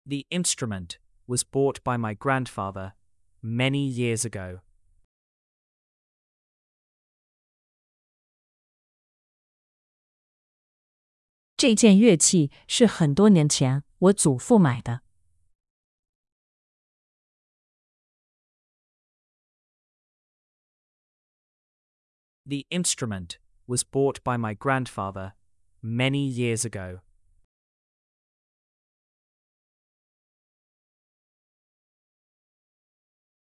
The instrument was bought by my grandfather many years ago. 这件乐器是很多年前我祖父买的。 The instrument was bought by my grandfather many years ago.